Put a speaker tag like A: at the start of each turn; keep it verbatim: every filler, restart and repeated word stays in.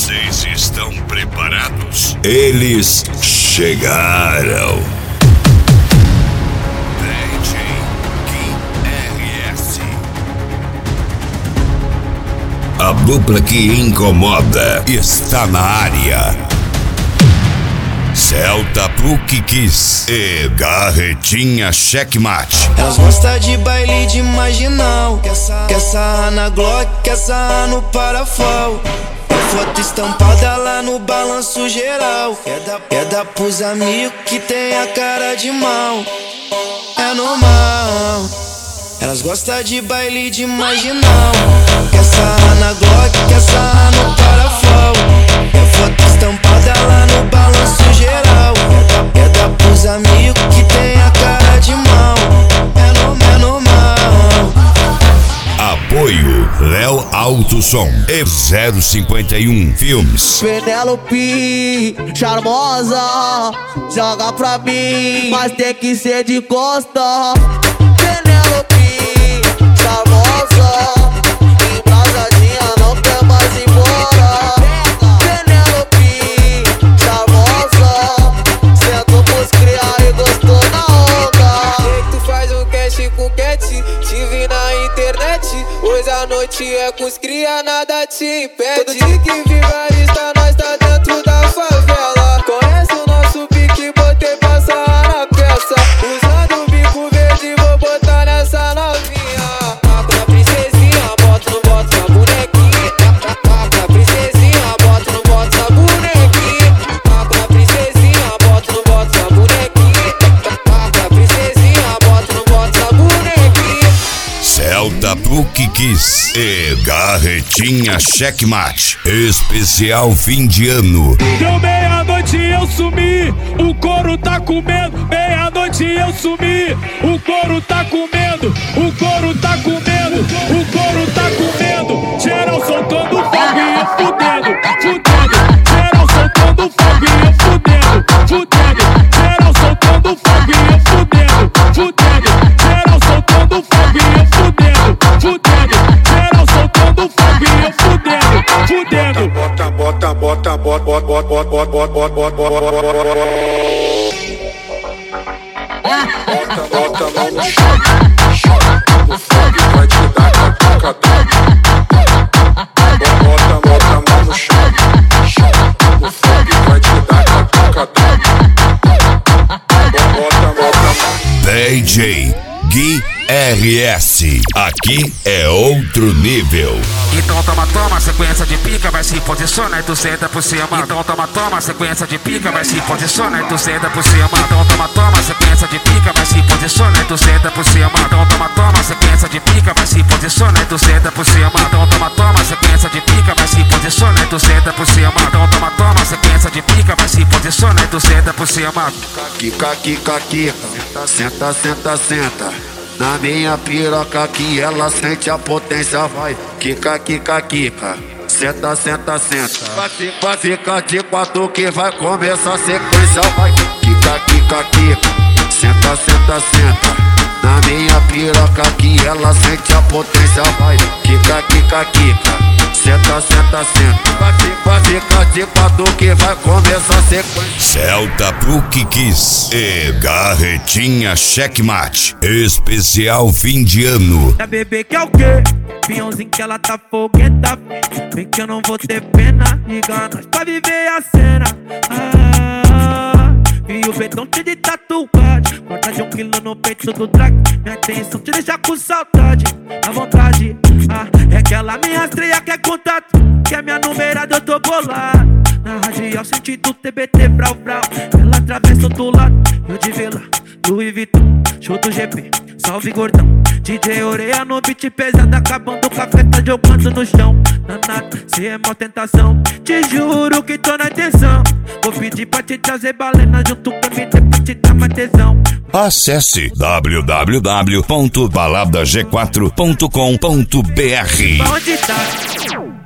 A: Vocês estão preparados? Eles chegaram. D J Gui R S. A dupla que incomoda está na área. Celta Puc Kiss e Garretinha Checkmate.
B: Elas gostam de baile de marginal. Quer sarrar na Glock, quer sarrar no parafal. É foto estampada lá no balanço geral. É dar, é dar pros amigos que tem a cara de mal. É normal. Elas gostam de baile de marginal. Quer sarrar na Glock, quer sarrar no parafal. É foto estampada lá no balanço geral. É dar, é dar pros amigos que tem a cara de mal. É normal, é normal.
A: Apoio Léo Alto Som e zero cinquenta e um Filmes.
C: Penélope, charmosa, joga pra mim, mas tem que ser de costa. Penélope, charmosa, embrasadinha, não quer mais ir embora. Penélope, charmosa, sentou pros criar e gostou na onda.
D: Sei que tu faz um cash com cat, te vi na internet. Hoje a noite é com os cria, nada te impede. Todo dia que vigarista, nós tá dentro da favela. Conhece o nosso pique, botei pra sarrar na peça. Usando o bico verde, vou botar nessa novinha. Taca na princesinha, bota no bota na bonequinha. Taca na princesinha, bota no bota na bonequinha. Taca na princesinha, bota no bota na bonequinha. Taca na princesinha, bota no bota na bonequinha.
A: Celta Puc Kiss e Garretinha Checkmate. Especial fim de ano.
E: Deu meia-noite e eu sumi, o couro tá comendo. Meia-noite e eu sumi, o couro tá comendo. O couro tá comendo, o couro tá comendo. Geral soltando fogo e eu fudendo, fudendo. Geral soltando fogo e eu fudendo, fudendo. Geral soltando fogo e eu fudendo, fudendo. Geral soltando fogo e eu fudendo, fudendo. Geral soltando fogo e eu fudendo, fudendo.
F: Bota, bota, bota, bota, bota, bota, bota, bota, bota, bota, bota. Bota, bota a mão no chão, o fogo vai te dar catucadão. Bota, bota a mão no chão, o fogo vai te dar catucadão. Bota, bota a mão.
A: D J Gui R S. Aqui é outro nível.
G: Então toma, toma, sequência de pica, vai se posiciona e tu senta por cima. Então toma, toma, sequência de pica, vai se posiciona e tu senta por cima. Então toma, toma, sequência de pica, vai se posiciona e tu senta por cima. Então toma, toma, sequência de pica, vai se posiciona e tu senta por cima. Então toma, toma, sequência de pica, vai se posiciona e tu senta por cima. Então toma, toma, sequência de pica, vai se posiciona e tu senta por cima.
H: Kika, kika, kika, senta, senta, senta. Na minha piroca que ela sente a potência, vai. Kika, kika, kika, senta, senta, senta. Vai, vai ficar de quatro que vai começar a sequência, vai. Kika, kika, kika, senta, senta, senta. Na minha piroca que ela sente a potência, vai. Kika, kika, kika, senta, senta, senta. Vai, vai ficar de quatro que vai começar a sequência.
A: Celta Puc Kiss e Garretinha Checkmate. Especial fim de ano.
C: Da bebê que é o quê? Pinhãozinho que ela tá fogueta. Vem que eu não vou ter pena. Liga nós pra viver a cena. Ah, e o betão cheio de tatuagem. Conta de um quilo no peito do drag. Minha atenção te deixa com saudade. À vontade, ah, é que ela me rastreia, quer contato. Que é minha numerada, eu tô bolado. Na radial, sentido T B T, brau, brau. Ela atravessa do lado, eu de vela, Louis Vuitton, show do G P, salve gordão. D J Oreia no beat pesado, acabando com a festa, jogando no chão. Danado, cê é mó tentação, te juro que tô na intenção. Vou pedir pra te trazer balena junto com M D pra te dar mais tesão.
A: Acesse w w w ponto balada g quatro ponto com ponto b r.
C: Onde tá?